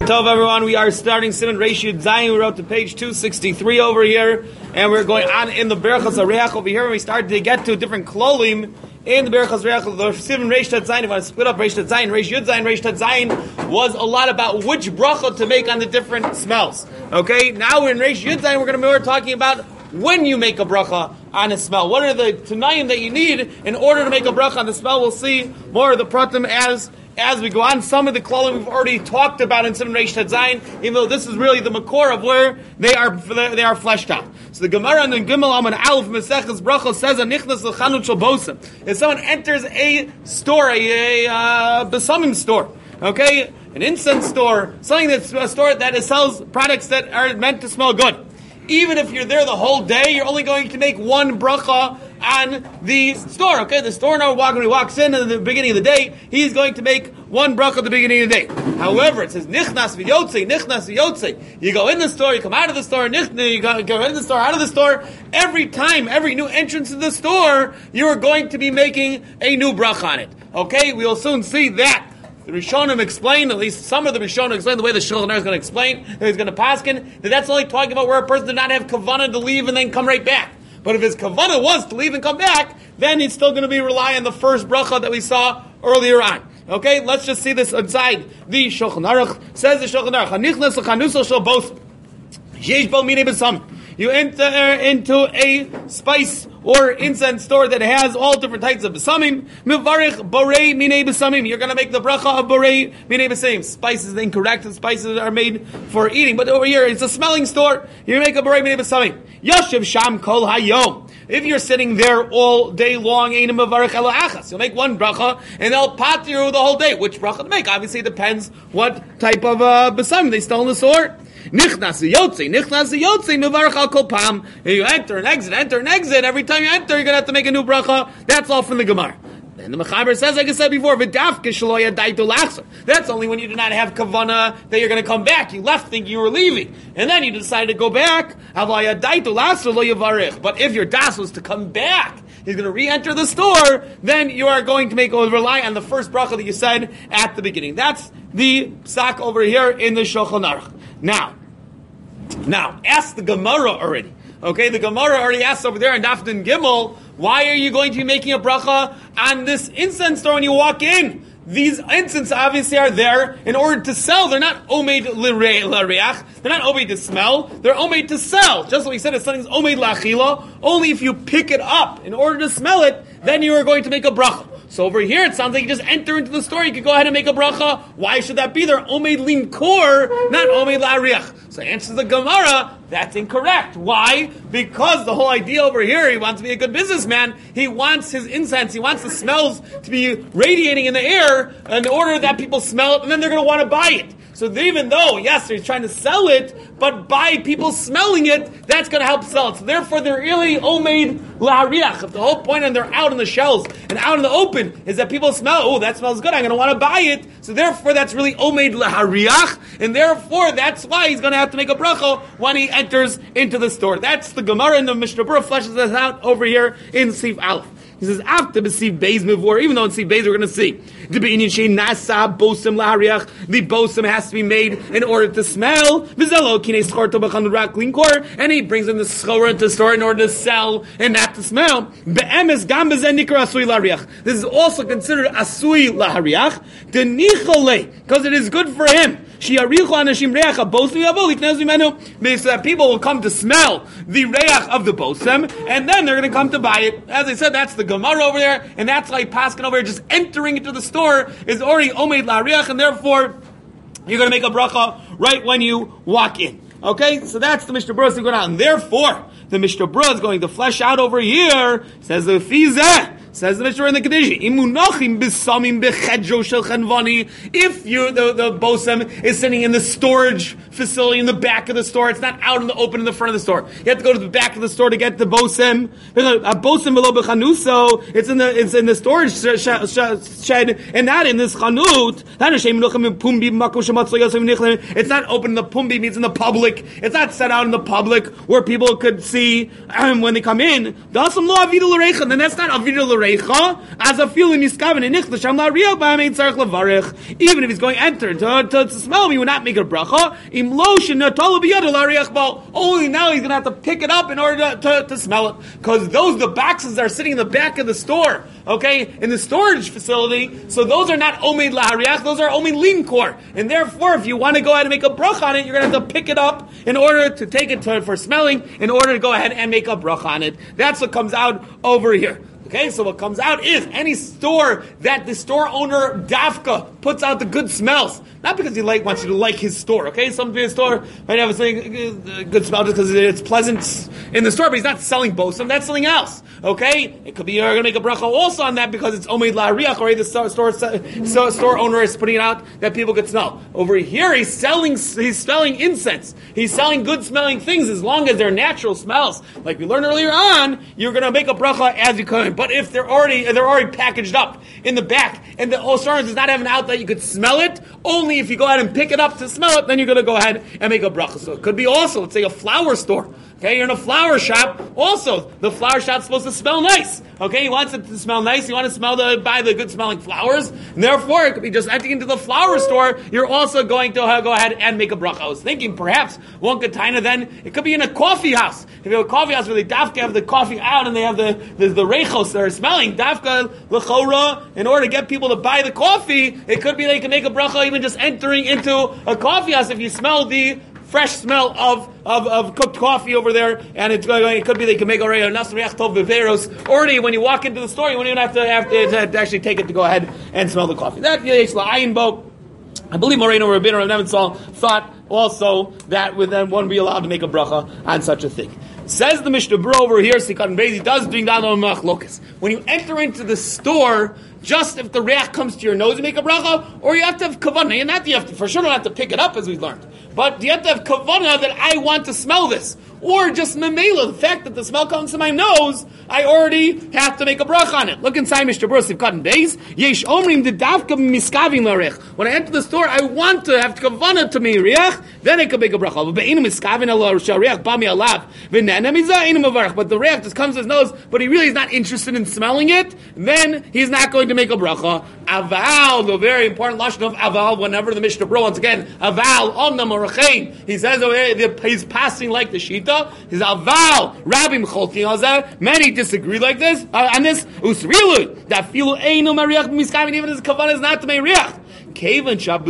Tov everyone, we are starting Siman Reish Yud Zayin. We wrote to page 263 over here, and we're going on in the Berachos Areach over here, and we started to get to different klolim in the Berachos Areach. The Siman Reish Yud Zayin, if I split up Reish Yud Zayin, Reish Yud Zayin was a lot about which bracha to make on the different smells. Okay, now we're in Reish Yud Zayin, we're going to be talking about when you make a bracha on a smell. What are the tanayim that you need in order to make a bracha on the smell? We'll see more of the pratim as we go on. Some of the klolim we've already talked about in Siman Reish Zayin, even though this is really the makor of where they are fleshed out. So the Gemara in the Gimel Amud Aleph Maseches Brachos says, "Nichnas l'chanut shel bosim." If someone enters a store, a besamim store, okay, an incense store, something that's a store that sells products that are meant to smell good. Even if you're there the whole day, you're only going to make one bracha on the store. Okay, the store owner, when he walks in at the beginning of the day, he's going to make one bracha at the beginning of the day. However, it says nichnas v'yotzei, nichnas v'yotzei. You go in the store, you come out of the store, you go in the store, out of the store. Every time, every new entrance to the store, you are going to be making a new bracha on it. Okay, we'll soon see that. The Rishonim explain, at least some of the Rishonim explain the way the Shulchan Aruch is going to explain, that he's going to paskin, that's only talking about where a person did not have kavanah to leave and then come right back. But if his kavanah was to leave and come back, then he's still going to be relying on the first bracha that we saw earlier on. Okay, let's just see this inside the Shulchan Aruch. Says the Shulchan Aruch, "Hanichnas l'chanuso shel bosim, yesh bo minei besamim." You enter into a spice or incense store that has all different types of besamim. Mivarich borei minei besamim. You're going to make the bracha of borei minei besamim. Spices is incorrect. And spices are made for eating. But over here, it's a smelling store. You make a borei minei besamim. Yoshev sham kol hayom. If you're sitting there all day long, you'll make one bracha, and they'll pat you the whole day. Which bracha to make? Obviously, it depends what type of besamim they stole in the store. Nichnas v'yotzei, mevarach al kol pam. You enter and exit. Every time you enter, you're going to have to make a new bracha. That's all from the Gemara. Then the Mechaber says, like I said before, that's only when you do not have kavanah that you're going to come back. You left thinking you were leaving, and then you decided to go back. But if your das was to come back, he's going to re-enter the store, then you are going to rely on the first bracha that you said at the beginning. That's the psak over here in the Shulchan Aruch. Now, ask the Gemara already. Okay, the Gemara already asked over there in Daf Din Gimel, why are you going to be making a bracha on this incense store when you walk in? These incense obviously are there in order to sell. They're not omeid l'reach. They're not omeid to smell. They're omeid to sell. Just like we said, if something's omeid l'achila, only if you pick it up in order to smell it, then you are going to make a bracha. So over here, it sounds like you just enter into the store, you could go ahead and make a bracha. Why should that be there? Omeid limkor, not omeid la'ariach. So answers the Gemara, that's incorrect. Why? Because the whole idea over here, he wants to be a good businessman. He wants his incense, he wants the smells to be radiating in the air in order that people smell it, and then they're going to want to buy it. So even though, yes, he's trying to sell it, but by people smelling it, that's going to help sell it. So therefore, they're really omeid la'ariach. If the whole point and they're out in the shelves and out in the open is that people smell, oh, that smells good, I'm going to want to buy it. So therefore, that's really omeid la'ariach, and therefore, that's why he's going to have to make a bracha when he enters into the store. That's the Gemara, and the Mishnah Berurah fleshes this out over here in Sif Aleph. He says, after the Siv Beis Mivor, even though in Siv Beis we're going to see, the bosim has to be made in order to smell, and he brings in the schora into the store in order to sell and not to smell. This is also considered asui lahariach, because it is good for him. So that people will come to smell the reach of the bosem, and then they're going to come to buy it. As I said, that's the Gemara over there, and that's why Paskin over here, just entering into the store is already omeid la'ariach, and therefore you're going to make a bracha right when you walk in. Okay, so that's the Mishnah Berurah going on. And therefore, the Mishnah Berurah is going to flesh out over here, says the Fizeh. Says the Mishnah in the Kedusha, if the bosem is sitting in the storage facility in the back of the store, it's not out in the open in the front of the store. You have to go to the back of the store to get the bosem. A bosem below bechanuso, it's in the storage shed, and not in this chanut. It's not open in the pumbi, means in the public. It's not set out in the public where people could see when they come in. Then that's not avida l'recha. reicha, as a feeling niskaven and nichla sham la riach ba'am ein tzarich levarich. Even if he's going to enter to smell him, he would not make a bracha. Im lo shenatol b'yado la riach ba'al. Only now he's going to have to pick it up in order to smell it. Because the boxes are sitting in the back of the store, okay, in the storage facility, so those are not omeid lahariach, those are omeid limkor. And therefore, if you want to go ahead and make a bracha on it, you're going to have to pick it up in order to take it for smelling, in order to go ahead and make a bracha on it. That's what comes out over here. Okay, so what comes out is any store that the store owner dafka puts out the good smells, not because he wants you to like his store. Okay, some store might have a good smell just because it's pleasant in the store, but he's not selling bosom. That's something else. Okay, it could be you're going to make a bracha also on that because it's omeid la'ariach, or the store owner is putting it out that people could smell. Over here, he's selling incense. He's selling good smelling things as long as they're natural smells. Like we learned earlier on, you're going to make a bracha as you come. But if they're already packaged up in the back, and the store does not have an outlet, you could smell it. Only if you go ahead and pick it up to smell it, then you're going to go ahead and make a bracha. So it could be also, let's say, a flower store. Okay, you're in a flower shop. Also, the flower shop's supposed to smell nice. Okay, he wants it to smell nice. You want to buy the good smelling flowers. And therefore, it could be just entering into the flower store. You're also going to go ahead and make a bracha. I was thinking perhaps one could then it could be in a coffee house. If you have a coffee house where they dafka have the coffee out and they have the reichos that are smelling dafka l'chora in order to get people to buy the coffee, it could be they can make a bracha even just entering into a coffee house if you smell the fresh smell of cooked coffee over there, and it could be they can make already a nasriach tov beveros. Already, when you walk into the store, you won't even have to actually take it to go ahead and smell the coffee. That yesh la'ayin bo. I believe Moreno Rabbeinu Rav Nebenzahl thought also that would then one be allowed to make a bracha on such a thing. Says the Mishnah Berurah over here, Sikat Beis, does bring down on machlokas. When you enter into the store, just if the reach comes to your nose, you make a bracha, or you have to have kavanah. And that you have to, for sure, don't have to pick it up as we've learned. But you have to have kavanah that I want to smell this. Or just memela, the fact that the smell comes to my nose, I already have to make a bracha on it. Look inside Mishnah Berurah, Sikat Beis. Yesh omrim de davka miskavim larech. When I enter the store, I want to have kavanah to me riach, then I can make a bracha. But the reach just comes to his nose, but he really is not interested in smelling it, then he's not going to make a bracha. Aval, the very important lashon of aval, whenever the Mishnah Berurah, once again, aval, onnam orachein, he says over here, he's passing like the shita, he's aval, rabbim cholti hazeh, many disagree like this, on this, usrilu, that filu einu mariach miskavim, even his kavanah is not to make riach. Since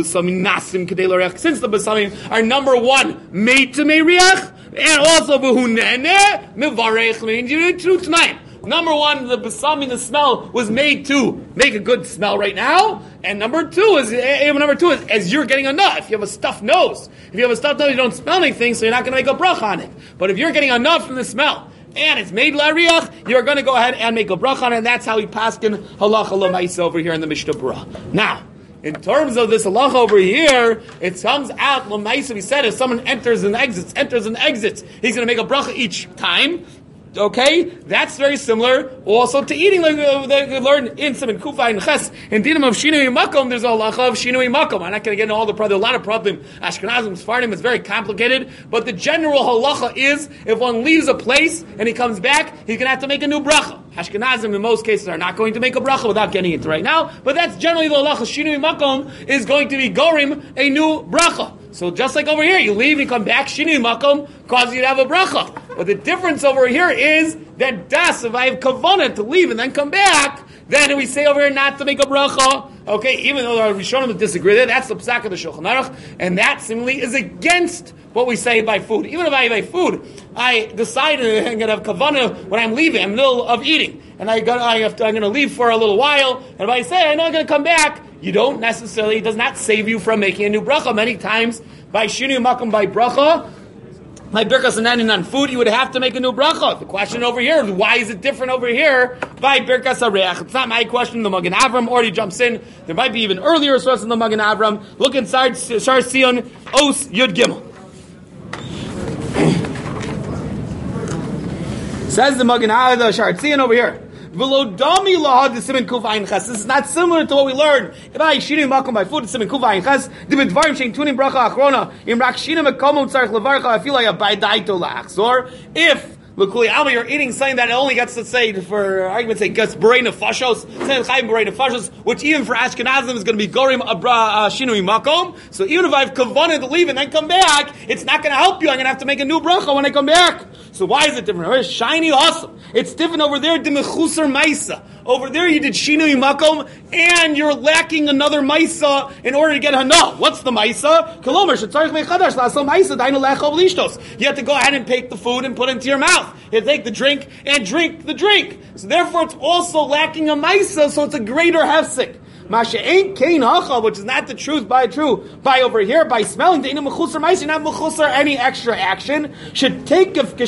the basamim are number one, made to meriach, and also v'hunene mevarech tonight. Number one, the basamim, the smell was made to make a good smell right now, and number two is as you're getting enough. If you have a stuffed nose, you don't smell anything, so you're not going to make a bracha on it. But if you're getting enough from the smell, and it's made lariach, you're going to go ahead and make a bracha on it, and that's how we paskin halacha l'maisa over here in the Mishnah Berurah. Now, in terms of this halacha over here, it comes out, l'maisa, we said, if someone enters and exits, he's going to make a bracha each time. Okay, that's very similar also to eating, like we learned in Simon Kufa and Ches. In Dinam of Shinui Makom, there's a halacha of Shinui Makom. I'm not going to get into all the problem. A lot of problem. Ashkenazim, Sfardim, it's very complicated. But the general halacha is, if one leaves a place and he comes back, he's going to have to make a new bracha. Ashkenazim, in most cases, are not going to make a bracha without getting into right now. But that's generally the halacha. Shinui Makom is going to be gorim a new bracha. So just like over here, you leave, you come back, Shinui Makom causes you to have a bracha. But the difference over here is that if I have kavanah to leave and then come back, then we say over here not to make a bracha. Okay, even though our Rishonim disagree there, that's the psak of the Shulchan Aruch, and that seemingly is against what we say by food. Even if I buy food, I decide I'm going to have kavanah when I'm leaving, I'm in the middle of eating, and I'm going to leave for a little while, and if I say I know I'm going to come back, you don't necessarily, it does not save you from making a new bracha. Many times, by Shinui Makom, by bracha, like Birkas and on food, you would have to make a new bracha. The question over here is, why is it different over here by Birkas HaReach? It's not my question. The Magen Avram already jumps in. There might be even earlier source in the Magen Avram. Look inside Shar Sion, Os Yud Gimel. Says the Magen Avram, Shar Sion over here. This is not similar to what we learned. If I shinu makom by food, simin kuva ein ches. The bedvarim shein bracha achrona. Im rak shinu makom tzarich levarcha. I feel like a baidaito laachzor. If L'kuli alma, you're eating something that only gets to say, for argument's sake, gets Borei Nefashos, which even for Ashkenazim is going to be Gorim Shinui Makom. So even if I have kavanah to leave and then come back, it's not going to help you. I'm going to have to make a new bracha when I come back. So why is it different? It's shiny, awesome. It's different over there, Dimechusar Maisa. Over there you did Shinui Makom, and you're lacking another Maisa in order to get Hana. What's the Maisa? You have to go ahead and take the food and put it into your mouth. You have to take the drink and drink the drink. So therefore it's also lacking a Maisa, so it's a greater hefsek. Masha ain't kain hacha, which is not the truth by over here, by smelling, you're not mechusar any extra action. Should take right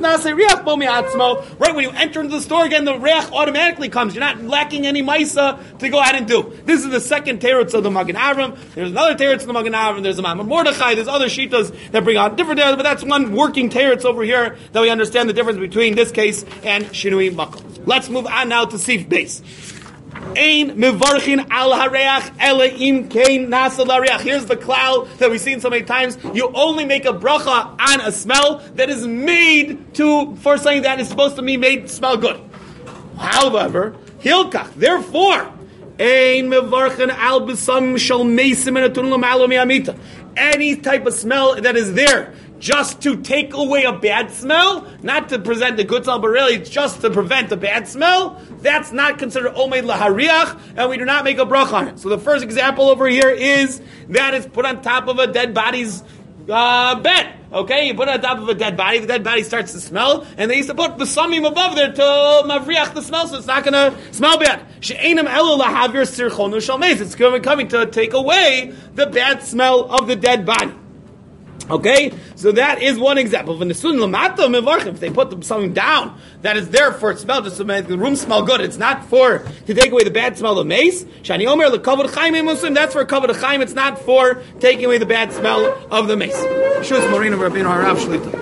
when you enter into the store again, the reach automatically comes. You're not lacking any maisa to go ahead and do. This is the second teretz of the Magen Avram. There's another teretz of the Magen Avram. There's a Mamar Mordechai. There's other shitas that bring out different teretz, but that's one working teretz over here that we understand the difference between this case and Shinui Makom. Let's move on now to Sif Beis. Ein mevarchin al hareach ela im kein nasa lareach. Here's the klal that we've seen so many times. You only make a bracha on a smell that is made for something that is supposed to be made smell good. However, hilkach, therefore, ein mevarchin al b'sam shal meisim and atun l'malo mi'amita. Any type of smell that is there just to take away a bad smell, not to present the good smell, but really just to prevent a bad smell, that's not considered omeid lahariach, and we do not make a bracha on it. So the first example over here is that it's put on top of a dead body's bed. Okay, you put it on top of a dead body, the dead body starts to smell, and they used to put the samim above there to mavriach the smell, so it's not going to smell bad. She'enam elu lahavir sirchonu shalmeis. It's coming to take away the bad smell of the dead body. Okay, so that is one example. If they put something down that is there for smell, just to make the room smell good, it's not to take away the bad smell of mace. Shani Omer lekavod chaim muslim. That's for kavod chaim. It's not for taking away the bad smell of the mace. Shus Morina Rabbeinu Harav Shlita.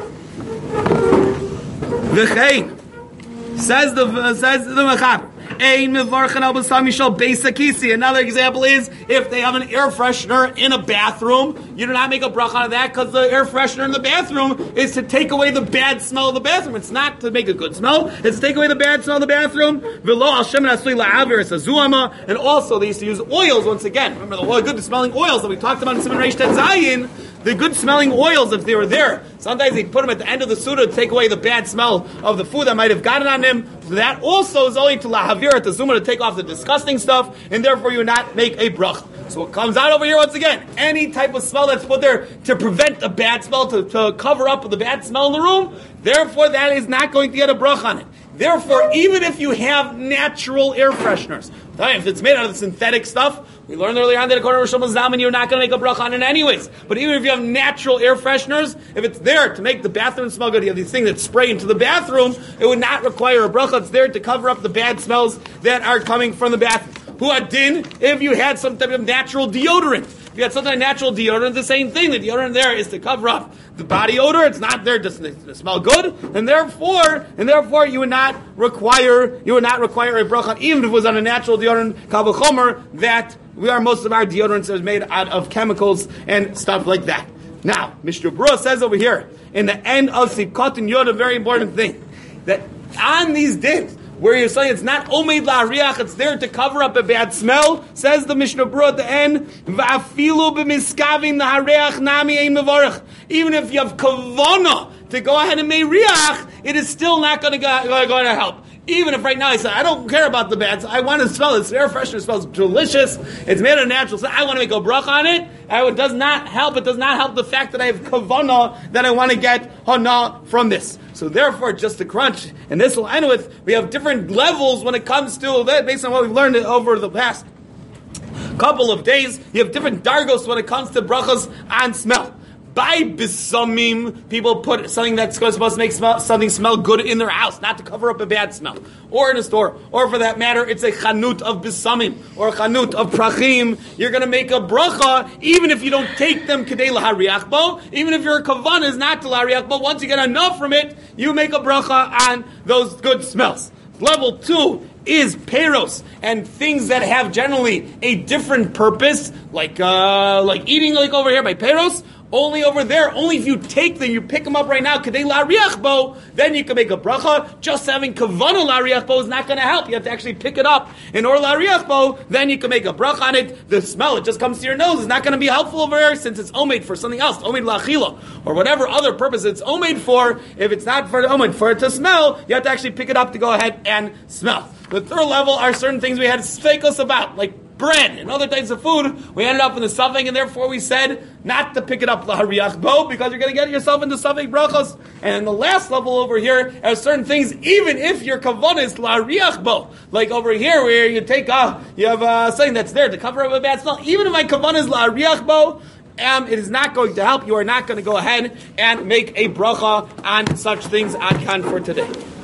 V'chein says the Mechaber. Another example is if they have an air freshener in a bathroom, you do not make a bracha on that because the air freshener in the bathroom is to take away the bad smell of the bathroom. It's not to make a good smell. It's to take away the bad smell of the bathroom. And also they used to use oils once again. Remember the good smelling oils that we talked about in Siman Reish Tet Zayin. The good smelling oils, if they were there, sometimes they put them at the end of the Suda to take away the bad smell of the food that might have gotten on them. So that also is only to lahavir at the Zuma to take off the disgusting stuff, and therefore you not make a bracha. So it comes out over here once again. Any type of smell that's put there to prevent the bad smell, to cover up the bad smell in the room, therefore that is not going to get a bracha on it. Therefore, even if you have natural air fresheners, if it's made out of synthetic stuff, we learned earlier on that according to Rosh Hashanah, you're not going to make a bracha on it anyways. But even if you have natural air fresheners, if it's there to make the bathroom smell good, you have these things that spray into the bathroom, it would not require a bracha. It's there to cover up the bad smells that are coming from the bathroom. Huadin, if you had some type of natural deodorant. If you had some type of natural deodorant, the same thing. The deodorant there is to cover up the body odor. It's not there just to smell good, and therefore you would not require a bracha, even if it was on a natural deodorant, kal v'chomer, that most of our deodorants are made out of chemicals and stuff like that. Now, Mr. Bura says over here in the end of Sivkot and Yod, a very important thing, that on these dins, where you're saying it's not omeid la'ariach, it's there to cover up a bad smell, says the Mishnah Berurah at the end, va'afilu b'miskavin la'hareach nami ein mevarach. Even if you have kavana to go ahead and meiriach, it is still not going to help. Even if right now I say, I don't care about the bad, I want to smell it. This air freshener smells delicious. It's made of natural, so I want to make a bracha on it. It does not help. It does not help the fact that I have kavana, that I want to get hana from this. So therefore, just to crunch, and this will end with, we have different levels when it comes to that, based on what we've learned over the past couple of days. You have different dargos when it comes to brachas on smell. By bisamim, people put something that's supposed to make something smell good in their house, not to cover up a bad smell, or in a store, or for that matter, it's a chanut of bisamim or a chanut of prachim. You're going to make a bracha, even if you don't take them kedei lahariach bo, even if your kavanah is not to lahariach bo. Once you get enough from it, you make a bracha on those good smells. Level 2 is peros and things that have generally a different purpose, like eating, like over here by peros, Only over there, only if you take them, you pick them up right now, kadei la'ariach bo, then you can make a bracha. Just having kavana la'ariach bo is not going to help. You have to actually pick it up in order la'ariach bo, then you can make a bracha on it. The smell, it just comes to your nose, is not going to be helpful over here since it's omed for something else, omed la'achila, or whatever other purpose it's omed for. If it's not for omed, for it to smell, you have to actually pick it up to go ahead and smell. The third level are certain things we had sfekos about, like bread and other types of food. We ended up in the suffix, and therefore we said not to pick it up lahariach bo, because you're going to get yourself into suffix brachos. And the last level over here are certain things, even if your kavanah is lahariach bo, like over here where you take you have something that's there to cover up a bad smell. Even if my kavanah is lahariach bo, it is not going to help. You are not going to go ahead and make a bracha on such things on Khan for today.